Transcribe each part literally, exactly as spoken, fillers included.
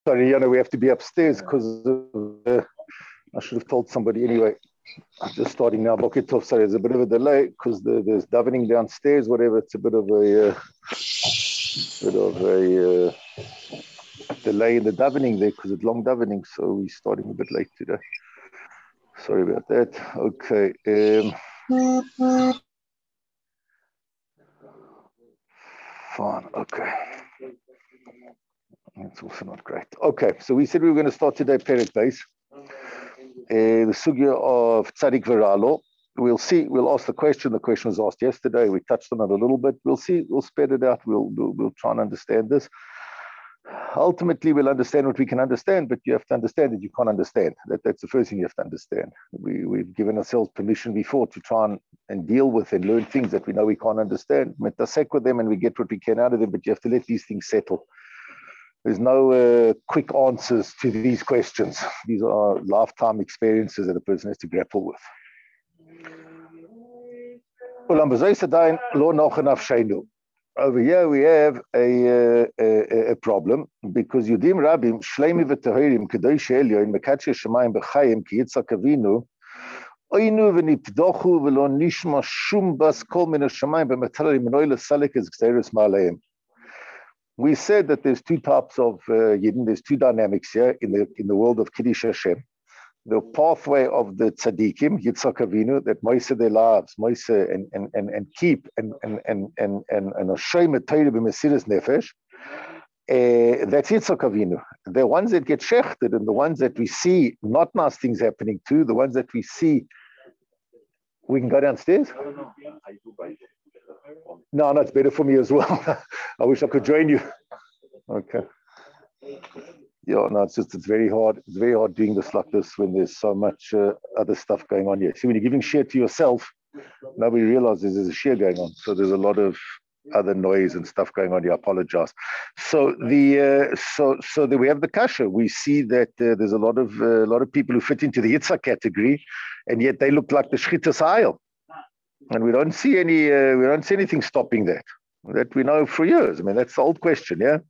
sorry, you know, we have to be upstairs because uh, I should have told somebody anyway. I'm just starting now. Boker Tov, sorry, there's a bit of a delay because the, there's davening downstairs, whatever. It's a bit of a, uh, bit of a uh, delay in the davening there because it's long davening, so we're starting a bit late today. Sorry about that. Okay. Um, fine. Okay. That's also not great. Okay, so we said we were going to start today Perek Beis. Uh, the sugya of Tzadik Veralo. We'll see. We'll ask the question. The question was asked yesterday. We touched on it a little bit. We'll see. We'll spread it out. We'll, we'll we'll try and understand this. Ultimately, we'll understand what we can understand, but you have to understand that you can't understand. That, that's the first thing you have to understand. We, we've given ourselves permission before to try and, and deal with and learn things that we know we can't understand. Metasek with them and we get what we can out of them, but you have to let these things settle. There's no uh, quick answers to these questions. These are lifetime experiences that a person has to grapple with. Over here we have a, a, a problem because Yudim Rabim Shleimi v'Tahirim Kadosh Elyon Mekadshe Shemayim B'Chayim Ki Yitzhak Avinu Oinu v'Nitdochu v'Lo Nishma Shum Bas Kol Min HaShemayim B'Metalim Menoi L'Salek Ez Gzeres Ma'aleim. We said that there's two types of uh, Yidden, there's two dynamics here in the in the world of Kiddush Hashem. The pathway of the tzaddikim, Yitzhak Avinu, that moise their lives, moise and and and and keep and and and and and and Hashem Torah b'mesiras nefesh. Uh, that's Yitzhak Avinu. The ones that get shechted and the ones that we see not nice things happening to, the ones that we see. We can go downstairs. No, no, it's better for me as well. I wish I could join you. Okay. Yeah, no, it's just, it's very hard. It's very hard doing this like this when there's so much uh, other stuff going on here. See, when you're giving share to yourself, nobody realizes there's a share going on. So there's a lot of other noise and stuff going on here. I apologize. So the uh, so so that we have the kasha. We see that uh, there's a lot of uh, a lot of people who fit into the Yitzhak category, and yet they look like the Shchitas Ayil. And we don't see any, uh, we don't see anything stopping that. That we know for years. I mean, that's the old question, yeah.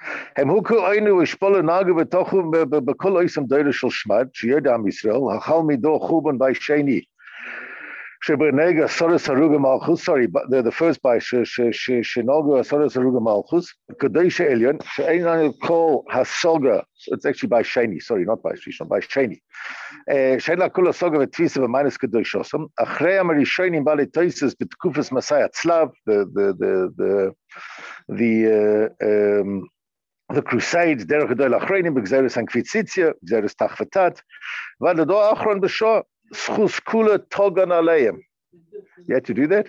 Sorry, but the, the first by Shenoga Soros Aruga Malchus, Kadesh Elion, She'enan Kol Hasoga. It's actually by Sheni, sorry, not by Shishon, by Sheni. She'enan Kol Hasoga Vetvisa V'Minus Kadoshosam. Achrei Amarishonim Bali Toises B'Tkufas Masaya Tzlav, the the the the the uh, um, the Crusades, Derech Gedol Achreinim, B'Gzeres Hankvitzitsia, Gzeres Tachvatat, V'Adado Achron B'Shoah. Schus Kula Togan Aleim. You had to do that?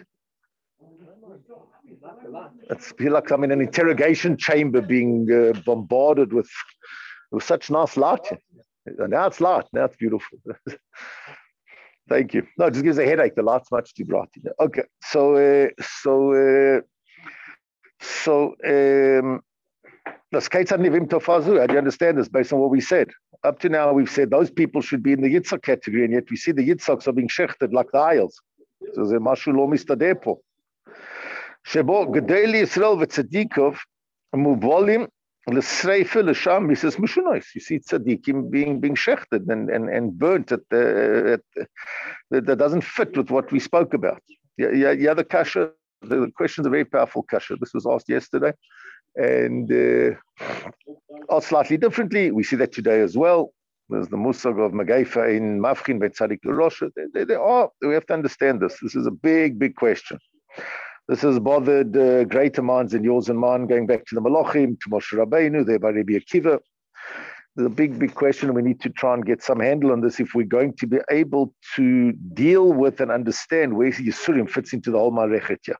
It's feel like I'm in an interrogation chamber being uh, bombarded with, with such nice light. Now it's light, now it's beautiful. Thank you. No, it just gives a headache. The light's much too bright. Okay, so, uh, so, uh, so, um, how do you understand this based on what we said? Up to now, we've said those people should be in the Yitzhak category, and yet we see the Yitzhaks are being shechted like the Ayils. So the Mashu Lo Mistadepo. Shebo Gedeli Yisrael v'Tzadikov Muvolim l'Sreife l'Sham Misas Mushunois. You see tzaddikim being being shechted and and and burnt at the at, that, that doesn't fit with what we spoke about. Yeah, yeah, yeah. The kasha. The question is a very powerful kasha. This was asked yesterday. And uh, asked slightly differently. We see that today as well. There's the musag of Magaifa in Mafchin Ben Tzadik L'Rosha. They, they are, we have to understand this. This is a big, big question. This has bothered uh, greater minds than yours and mine, going back to the Malachim, to Moshe Rabbeinu, there by Rabbi Akiva. There's a big, big question. We need to try and get some handle on this if we're going to be able to deal with and understand where Yisurim fits into the whole Marechet here.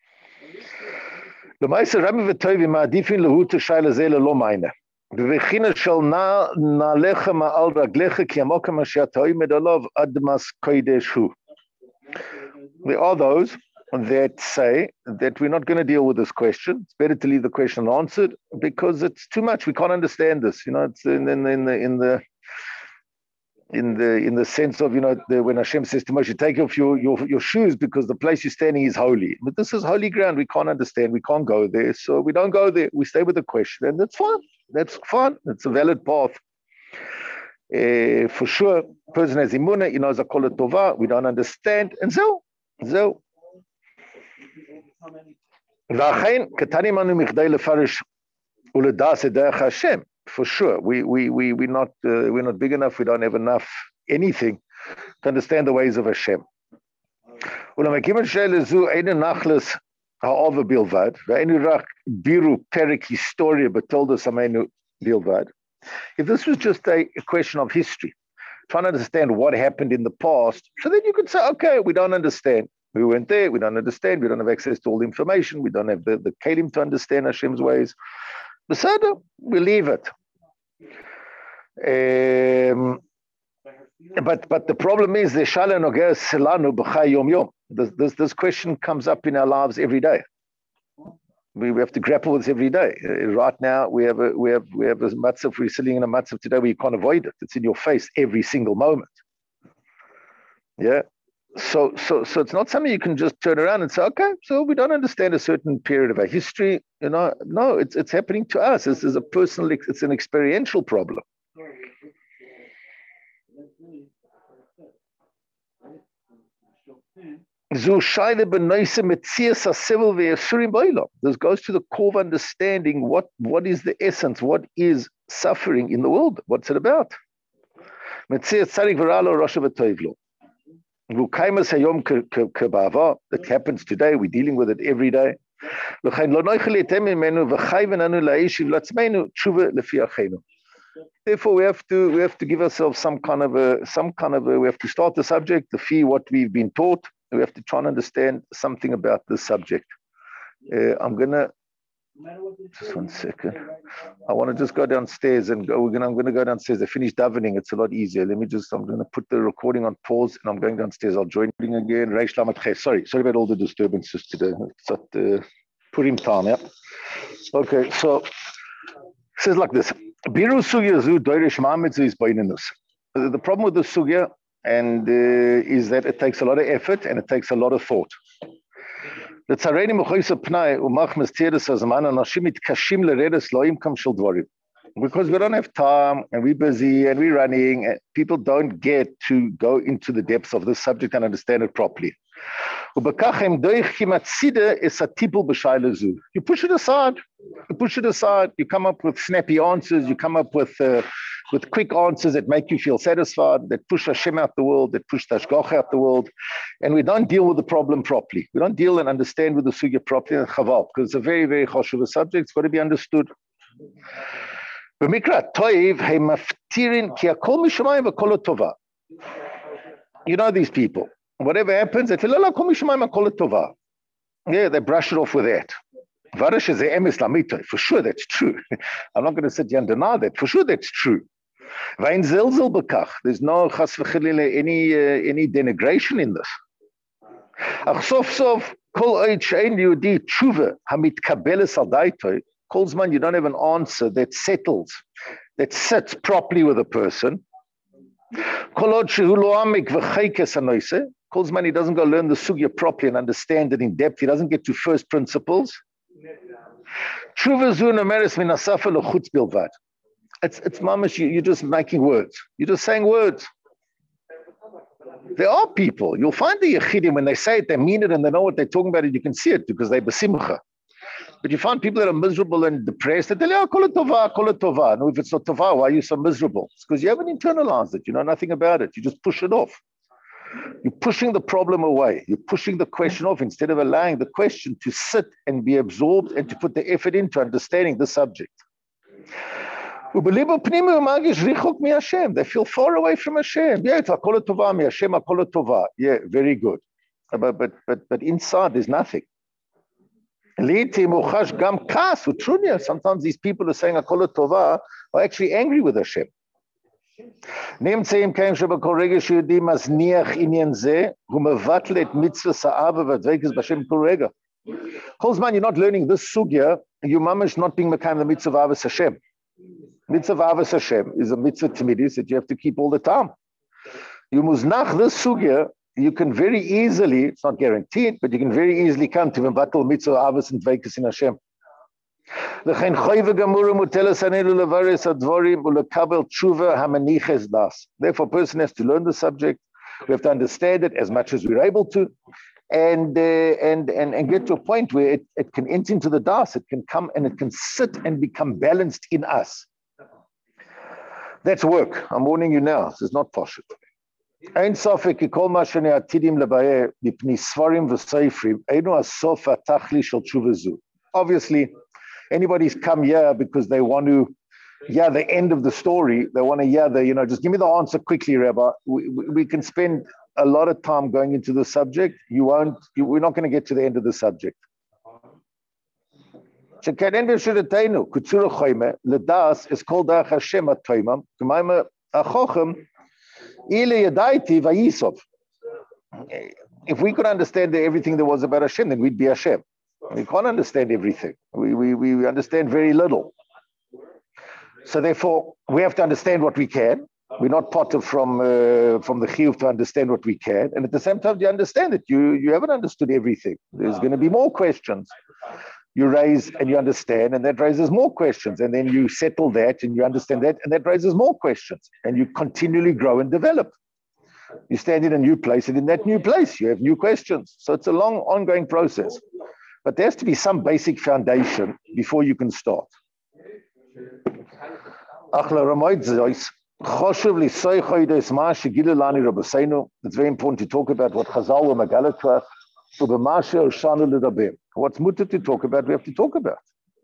The Meister Rabbi V'Toivi ma'adifin lehu t'shayla zeh lelo mayne. V'china shel na'alecha ma'al raglecha ki amokem asher ta'omed alav admas kodesh hu. There are those that say that we're not going to deal with this question. It's better to leave the question unanswered because it's too much. We can't understand this. You know, it's in, in, in the in the in the in the sense of, you know, the, when Hashem says to Moshe, take off your, your your shoes because the place you're standing is holy. But this is holy ground. We can't understand. We can't go there. So we don't go there. We stay with the question, and that's fine. That's fine. It's a valid path. Uh, for sure, person has imuna, he knows Akol Tova, we don't understand, and so, so. For sure, we we we we're not uh, we're not big enough. We don't have enough anything to understand the ways of Hashem. Ha'ova bilvad, ve'enu rak biru perik historia betolda samenu bilvad. If this was just a, a question of history, trying to understand what happened in the past, so then you could say, okay, we don't understand. We went there, we don't understand, we don't have access to all the information, we don't have the, the kelim to understand Hashem's ways. Besada, we leave it. Um, but but the problem is the shala noger selanu b'chai yom yom. This, this this question comes up in our lives every day. We, we have to grapple with this every day. Uh, right now, we have a we have we have a matzav. We're sitting in a matzav today where you can't avoid it. It's in your face every single moment. Yeah. So so so it's not something you can just turn around and say, okay, so we don't understand a certain period of our history. You know, no, it's it's happening to us. This is a personal. It's an experiential problem. This goes to the core of understanding what, what is the essence, what is suffering in the world, what's it about. That happens today, we're dealing with it every day. Therefore, we have to we have to give ourselves some kind of a some kind of a we have to start the subject, to feel what we've been taught. We have to try and understand something about this subject. Uh, I'm gonna just one second. I want to just go downstairs and go. We're gonna. I'm gonna go downstairs. I finished davening. It's a lot easier. Let me just. I'm gonna put the recording on pause and I'm going downstairs. I'll join you again. Reish Lamed Ches. Sorry, sorry about all the disturbances today. It's at uh, Purim time. Yeah. Okay. So it says like this. Biru sugya zu doirish ma'amitzu is bainanus. The problem with the sugya and uh, is that it takes a lot of effort and it takes a lot of thought. Because we don't have time and we're busy and we're running, and people don't get to go into the depths of this subject and understand it properly. You push it aside. You push it aside. You come up with snappy answers. You come up with uh, with quick answers that make you feel satisfied, that push Hashem out the world, that push Tashgach out the world. And we don't deal with the problem properly. We don't deal and understand with the sugya properly and chaval, because it's a very, very choshuv subject. It's got to be understood. You know these people. Whatever happens, they tell, yeah, they brush it off with that. For sure, that's true. I'm not going to sit here and deny that. For sure, that's true. There's no any uh, any denigration in this. Kolzman, you don't have an answer that settles, that sits properly with a person. Kolzman, he doesn't go learn the sugya properly and understand it in depth. He doesn't get to first principles. It's it's mamish, you, you're just making words. You're just saying words. There are people, you'll find the yechidim, when they say it, they mean it and they know what they're talking about, and you can see it because they're besimcha. But you find people that are miserable and depressed, they tell you, oh, kol tova, kol tova. No, if it's not tova, why are you so miserable? It's because you haven't internalized it. You know nothing about it. You just push it off. You're pushing the problem away. You're pushing the question off instead of allowing the question to sit and be absorbed and to put the effort into understanding the subject. They feel far away from Hashem. Yeah, it's Akol Tova, mi Hashem Akol Tova. Yeah, very good. But, but, but, but inside there's nothing. Sometimes these people are saying Akol Tova are actually angry with Hashem. Kolzman, you're not learning this sugya, your mamash not being mekayim the mitzvah of Avos Hashem. Mitzvah of Avos Hashem is a mitzvah timidus that you have to keep all the time. You muznach this sugya, you can very easily, it's not guaranteed, but you can very easily come to mevatel mitzvah avos and dveikus in Hashem. לכן חובה גמורה מוטלת עלינו לברר הדברים ולקבל תשובה המניחת דעס. Therefore, a person has to learn the subject. We have to understand it as much as we're able to, and uh, and and and get to a point where it, it can enter into the das. It can come and it can sit and become balanced in us. That's work. I'm warning you now. This is not posh. Ein sofek ki kol ma shene atidim lebaer mipni svarim v'seifrim einu asof atachli shel tshuva zu. Obviously, anybody's come here because they want to hear the end of the story. They want to hear the, you know, just give me the answer quickly, Rabbi. We, we, we can spend a lot of time going into the subject. You won't, you, we're not going to get to the end of the subject. Shekeren v'shudatenu kutzura choyme ledas is called Derech Hashem atoymam k'mayma achochem ile yadaiti vayisov. If we could understand everything there was about Hashem, then we'd be Hashem. We can't understand everything. We, we, we understand very little. So therefore, we have to understand what we can. We're not potter from uh, from the chiyuv to understand what we can. And at the same time, you understand that you, you haven't understood everything. There's going to be more questions. You raise and you understand, and that raises more questions. And then you settle that and you understand that, and that raises more questions. And you continually grow and develop. You stand in a new place, and in that new place, you have new questions. So it's a long, ongoing process. But there has to be some basic foundation before you can start. It's very important to talk about what Chazal were megala to us. What's mutter to talk about, we have to talk about.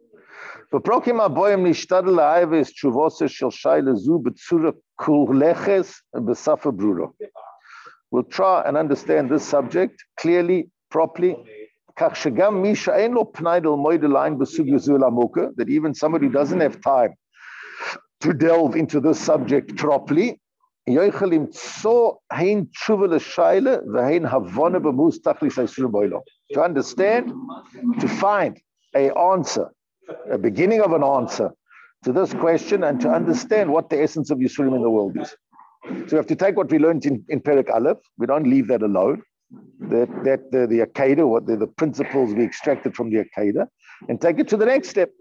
We'll try and understand this subject clearly, properly. That even somebody who doesn't have time to delve into this subject properly, to understand, to find an answer, a beginning of an answer to this question, and to understand what the essence of Yisurim in the world is. So we have to take what we learned in, in Perek Aleph. We don't leave that alone. That, that the, the Akedah, what the, the principles we extracted from the Akedah, and take it to the next step.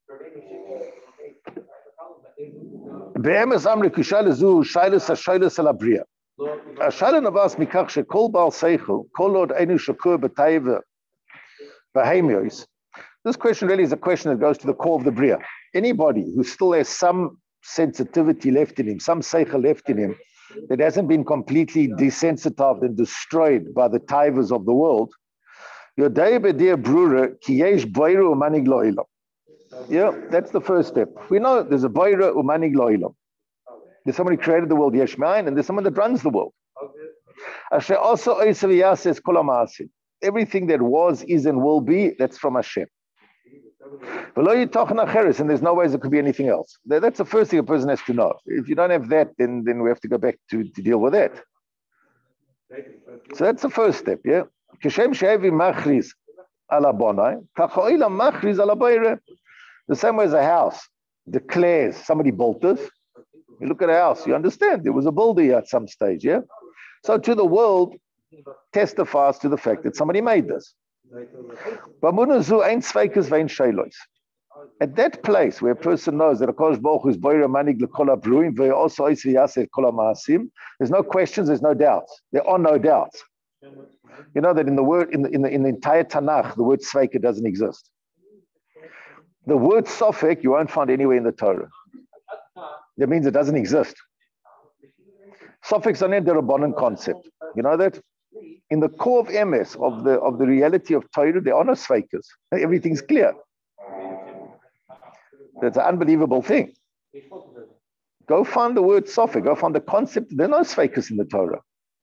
This question really is a question that goes to the core of the Bria. Anybody who still has some sensitivity left in him, some seichel left in him, that hasn't been completely desensitized and destroyed by the taivas of the world, yeah, that's the first step. We know there's a boira umanig lo'ilam. There's somebody who created the world, yesh ma'ayin, and there's someone that runs the world. Everything that was, is, and will be, that's from Hashem. And there's no ways it could be anything else. That's the first thing a person has to know. If you don't have that, then, then we have to go back to, to deal with that. So that's the first step, yeah? The same way as a house declares, somebody built this. You look at a house, you understand there was a builder here at some stage, yeah? So to the world testifies to the fact that somebody made this. At that place where a person knows that Akash Baruch Hu is Boira Manig L'Kol HaBruim ve'oso Ois v'yaseh Kol HaMa'asim, there's no questions, there's no doubts. There are no doubts. You know that in the word, in the, in the, in the entire Tanakh, the word Sveika doesn't exist. The word Sofek you won't find anywhere in the Torah. That means it doesn't exist. Sofek is only the Rabbanan concept. You know that? In the core of M S, of the of the reality of Torah, there are no sveikas. Everything's clear. That's an unbelievable thing. Go find the word Sofek, go find the concept. There are no sveikas in the Torah.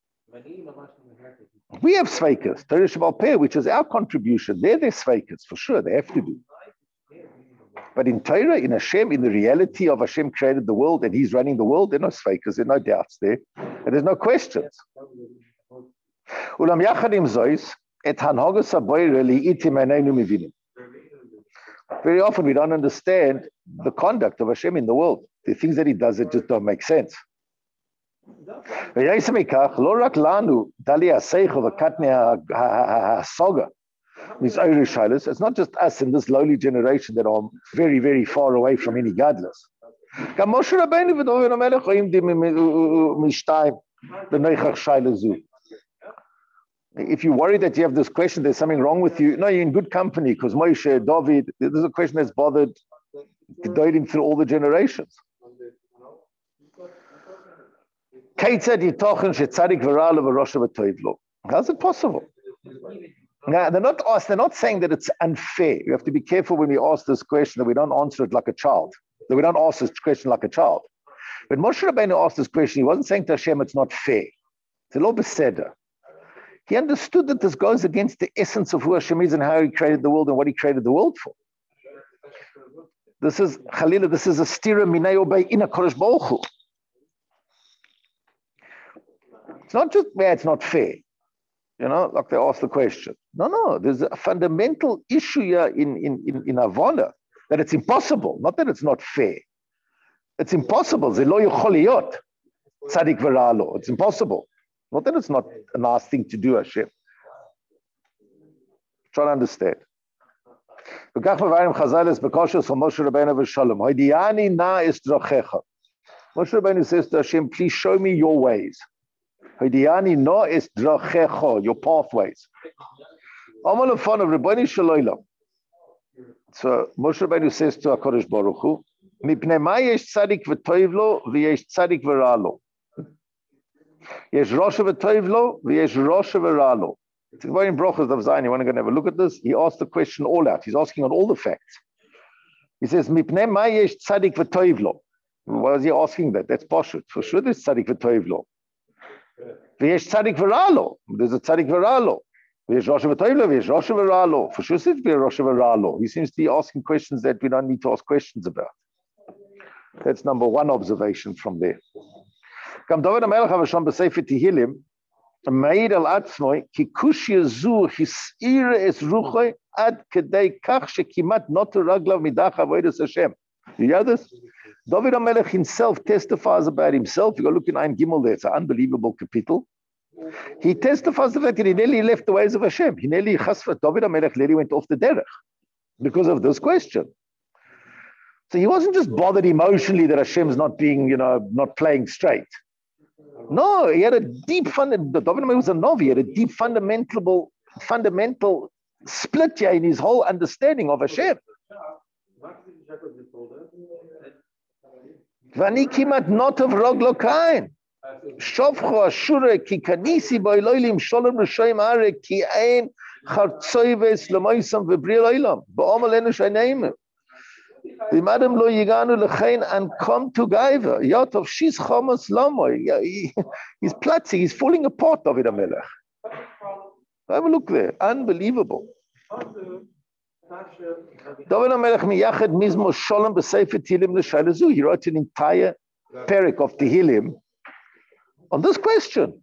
We have sveikas, Torah Shebal Peh, which is our contribution. They're their sveikas, for sure, they have to do. But in Torah, in Hashem, in the reality of Hashem created the world and He's running the world, there are no sveikas, there are no doubts there, and there's no questions. Very often we don't understand the conduct of Hashem in the world. The things that He does, that just don't make sense. It's not just us in this lowly generation that are very, very far away from any godless. If you worry that you have this question, there's something wrong with you. No, you're in good company because Moshe, David, this is a question that's bothered him through all the generations. How's it possible? Now, they're not asked, they're not saying that it's unfair. You have to be careful when we ask this question that we don't answer it like a child, that we don't ask this question like a child. When Moshe Rabbeinu asked this question, he wasn't saying to Hashem, it's not fair. It's a little beseder. He understood that this goes against the essence of who Hashem is and how he created the world and what he created the world for. This is, Khalila, this is a stira minay obey in a Kodesh Baruch Hu. It's not just where it's not fair, you know, like they asked the question. No, no, there's a fundamental issue here in, in, in, in Havana that it's impossible, not that it's not fair. It's impossible. Ze lo yochol liyot tzadik v'ra lo. It's impossible. Not that it's not a nice thing to do, Hashem. Try to understand. V'kach mevarim Chazal es b'koshos from Moshe Rabbeinu v'shalom. Hoidiani na es drochecha. Moshe Rabbeinu says to Hashem, please show me your ways. Hoidiani no es drochecha, your pathways. Amal of fun of Rebbeinu Shaloylam. So Moshe Rabbeinu says to HaKadosh Baruch Hu, Mipnei ma yesh tzadik v'toiv lo v'yesh tzadik v'ra lo. Yesh Rosha v'toiv lo v'yesh Rosha v'ra lo. It's very in Brochas of Zion. You want to go and have a look at this? He asked the question all out. He's asking on all the facts. He says, Mipnei ma yesh tzadik v'toiv lo. Why is he asking that? That's poshut. For sure there's tzadik v'toiv lo. V'yesh tzadik v'ra lo. There's a tzadik v'ra lo. V'yesh Rosha v'toiv lo v'yesh Rosha v'ra lo. For sure it's be a Rosha v'ra lo. He seems to be asking questions that we don't need to ask questions about. That's number one observation from there. Kam David HaMelech HaVashon b'Sefer Tehillim ma'id al atzmoi ki kushya zu his'ira es ruchoi ad kedei kach shekimat notu raglav midach avodas Hashem. You hear this? David HaMelech himself testifies about himself. You go look in Ein Gimel there. It's an unbelievable capital. He testifies the fact that he nearly left the ways of Hashem. He nearly chasfat. David HaMelech nearly went off the derech because of this question. So he wasn't just bothered emotionally that Hashem's not being, you know, not playing straight. No, he had a deep fundamental, David HaMelech was a Novi, he had a deep fundamental, fundamental split here in his whole understanding of Hashem. Vani kimat not of roglo kain. Shovcho ashure ki kanisi boiloilim sholem rishoim are ki ein chartzoives lemoisam v'bril oilam. Ba'omal enu shayneimim. The madam lo yiganu lechein and come to Gaiva. Yotov she's chomas lamoy. He's platzing. He's falling apart. David HaMelech. Have a look there. Unbelievable. David HaMelech miyached mizmo sholem b'sefer Tehillim l'shalazu. He wrote an entire parak of Tehillim on this question.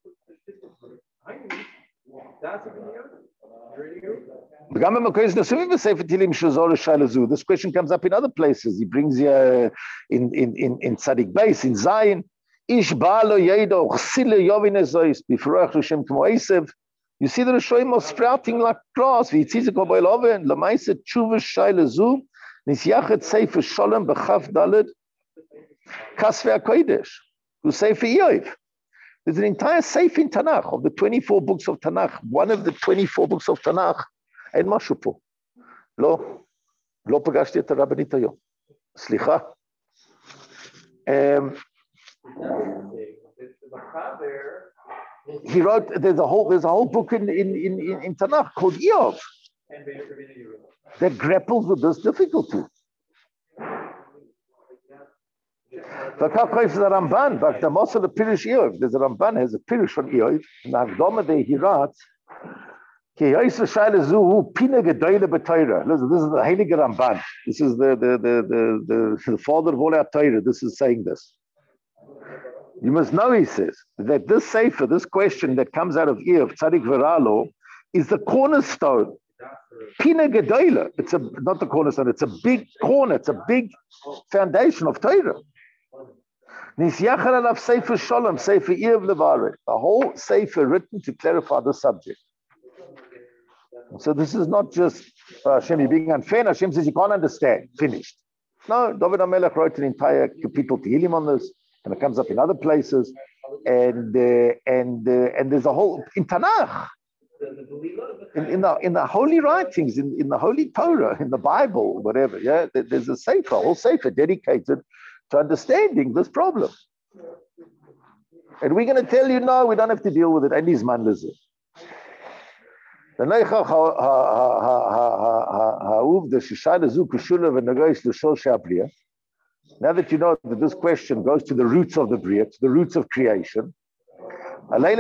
This question comes up in other places. He brings you uh, in, in, in, in Tzadik Beis, in Zion. Ish ba'alo yedo, chsile yovin ezois, b'froach Hashem k'mo Esav. You see the Rishonim are sprouting like grass. V'yitzizik ha'boil oven, l'maisa tshuva shaylezu, nisyachet sefer sholem b'chaf daled, kasvei HaKodesh, who sefer Iyov. There's an entire sefer in Tanakh of the twenty-four books of Tanakh. One of the twenty-four books of Tanakh. אין משהו פה. לא, לא פגשתי את הרבנית היום. סליחה. Um, he wrote, there's a whole, there's a whole book in, in, in, in Tanakh called Iyov that grapples with this difficulty. There's a Ramban, there's a Ramban has a Pirush on Iyov. In the Akdama there he writes, Listen, this is the Heilige Ramban. This is the, the, the, the, the, the father of all our Torah. This is saying this. You must know, he says, that this sefer, this question that comes out of Iyov, Tzadik v'ra lo, is the cornerstone. Pina Gedola. It's a, not the cornerstone, it's a big corner, it's a big foundation of Torah. Nisyachar alav sefer sholem, sefer Iyov levarech. The whole sefer written to clarify the subject. So this is not just uh, Hashem, you're being unfair. And Hashem says you can't understand. Finished. No, David HaMelech wrote an entire kapitel Tehillim on this, and it comes up in other places. And uh, and uh, and there's a whole in Tanakh, in, in the in the holy writings, in, in the holy Torah, in the Bible, whatever. Yeah, there's a sefer, a whole sefer dedicated to understanding this problem. And we're going to tell you, no, we don't have to deal with it. And these man lizard. Now that you know that this question goes to the roots of the Bria, to the roots of creation, we have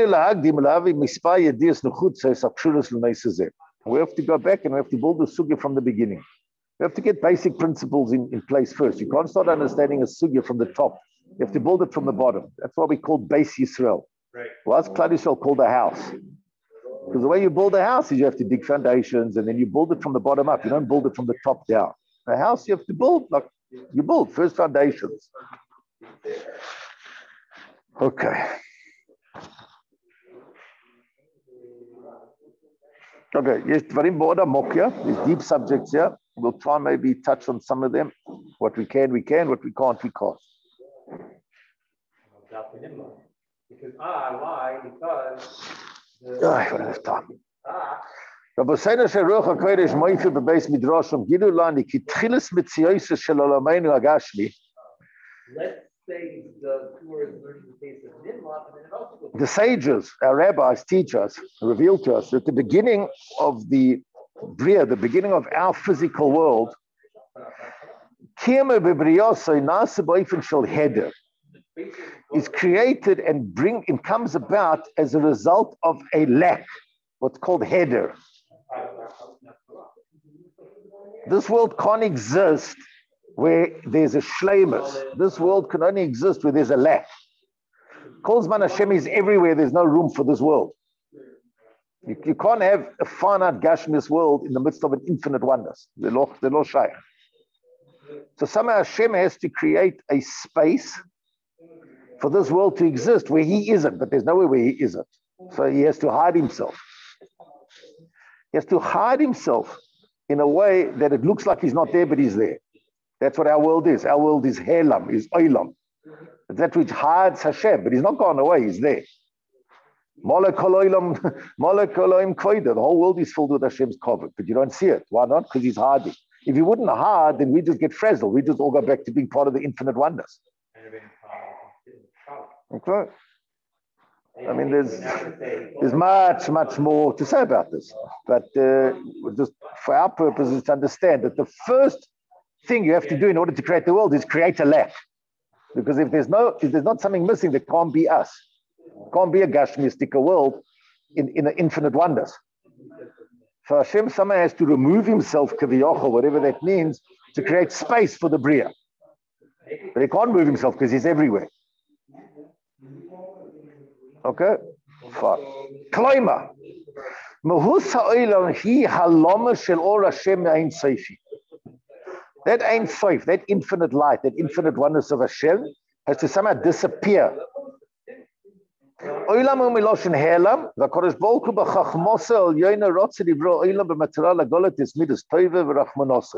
to go back and we have to build the sugya from the beginning. We have to get basic principles in, in place first. You can't start understanding a sugya from the top. You have to build it from the bottom. That's what we call Beis Yisrael. Right. What's Klal Yisrael called a house? Because the way you build a house is you have to dig foundations and then you build it from the bottom up. You don't build it from the top down. A house you have to build, like you build first foundations. Okay. Okay, yes, Dvarim Bo'oda Mokya, there's deep subjects here. We'll try and maybe touch on some of them. What we can, we can. What we can't, we can't. Because ah, why? Because the, I don't have time. Rabbi Seina Sheruach HaKodesh Moife bebeis midrashim gidu lani ki tchilas mitziyosa shel olameinu hagashmi. Let's say the Torah is learning the case of Nimrod, and then it also goes. The sages, our rabbis, teach us, reveal to us that the beginning of the Bria, the beginning of our physical world, kiyama bebriyosai nasa b'ofen shel heder, is created and bring and comes about as a result of a lack, what's called heder. This world can't exist where there's a shleimus. This world can only exist where there's a lack. Kol Zman Hashem is everywhere. There's no room for this world. You, you can't have a finite gashmis world in the midst of an infinite oneness. They're not shaykh. So somehow Hashem has to create a space for this world to exist where he isn't, but there's nowhere where he isn't. So he has to hide himself. He has to hide himself in a way that it looks like he's not there, but he's there. That's what our world is. Our world is Helam, is Olam. That which hides Hashem, but he's not gone away, he's there. The whole world is filled with Hashem's cover, but you don't see it. Why not? Because he's hiding. If he wouldn't hide, then we just get frazzled. We just all go back to being part of the infinite oneness. Okay. I mean, there's there's much, much more to say about this. But uh, just for our purposes, to understand that the first thing you have to do in order to create the world is create a lack. Because if there's no, if there's not something missing, there can't be us. Can't be a Gashmistic world in, in an infinite oneness. So Hashem somehow has to remove himself, Kaviyochel, whatever that means, to create space for the Bria. But he can't move himself because he's everywhere. Okay? Fine. Kloima. Mahus ha'olam hi haloma shel or Hashem ein seifi. That Ein Sof, that infinite light, that infinite oneness of Hashem has to somehow disappear. Olam umiloshin helam, v'kodesh bolku b'chachmose al yoyna rotze livro olam b'matera lagolet is midas tove v'rachmanose.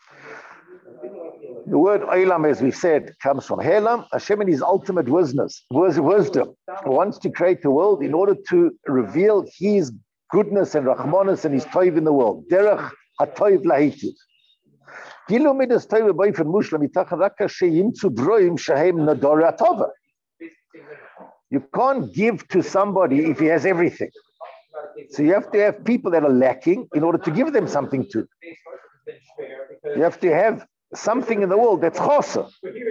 The word olam, as we said, comes from helam. Hashem in his ultimate wisdom, wisdom wants to create the world in order to reveal his goodness and rachmanos and his tov in the world. Derech hatov lahitiv. You can't give to somebody if he has everything. So you have to have people that are lacking in order to give them something to. You have to have something in the world that's chosa.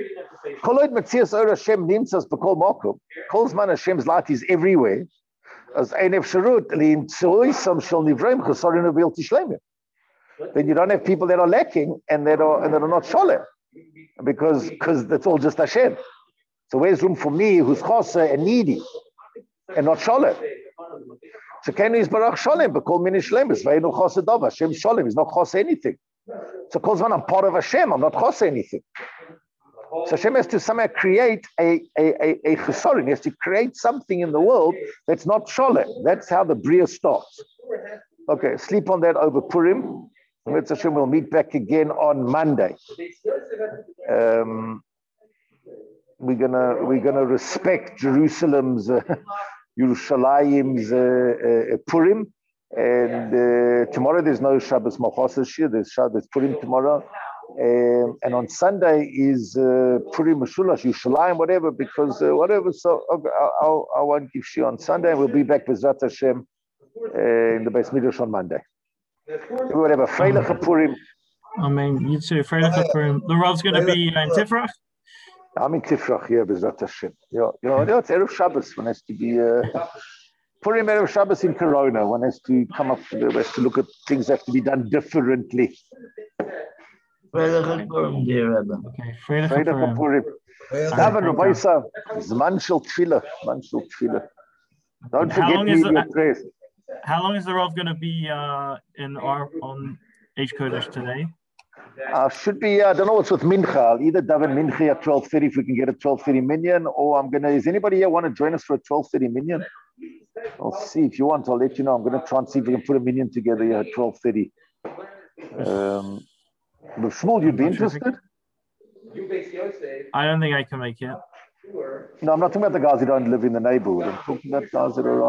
Kol Zman Hashem's light is everywhere. As ein efsharut li'imtzoisam shel nivreim chesarim v'il tishleimim. Then you don't have people that are lacking and that are and that are not sholem, because because that's all just Hashem. So where's room for me, who's chosa and needy, and not sholem? So Kenu is barach sholem, but call mini shlemus. Ve'enu chosa dava. Hashem sholem. He's not chosa anything. So calls one, I'm part of Hashem. I'm not chosa anything. So Hashem has to somehow create a a a, a chesaron. He has to create something in the world that's not sholem. That's how the bria starts. Okay, sleep on that over Purim. Mitzvah Hashem, we'll meet back again on Monday. Um, we're gonna we're gonna respect Jerusalem's uh, Yerushalayim's uh, uh, Purim, and uh, tomorrow there's no Shabbos Malchus Shir. There's Shabbos Purim tomorrow, um, and on Sunday is uh, Purim Meshulash Yerushalayim, whatever. Because uh, whatever. So okay, I'll, I won't give Shir on Sunday. We'll be back with Zat Hashem uh, in the Beis Midrash on Monday. Everyone have a Freiliche Purim. I mean, you too. Freiliche Purim. The Rav's going to be in Tifrach. I'm in Tifrach here, B'ezrat Hashem. Yeah, you know, it's Erev Shabbos. One has to be uh, Purim Erev Shabbos in Corona. One has to come up. One has to look at things that have to be done differently. Freiliche Purim, dear Rebbe. Okay, Freiliche Purim. Daven Rabbeisa, Zman shel Tefillah, Zman shel Tefillah. Don't forget media prayers. How long is the Rav going to be uh, in our on H Kodesh today? Uh, should be, uh, I don't know what's with Mincha. I'll either daven Mincha at twelve thirty if we can get a twelve thirty minyan, or I'm going to, is anybody here want to join us for a twelve thirty minyan? I'll see if you want, I'll let you know. I'm going to try and see if we can put a minyan together here at twelve thirty. Um, but Shmuel, you'd be interested? I don't think I can make it. No, I'm not talking about the guys who don't live in the neighborhood. I'm talking about guys that are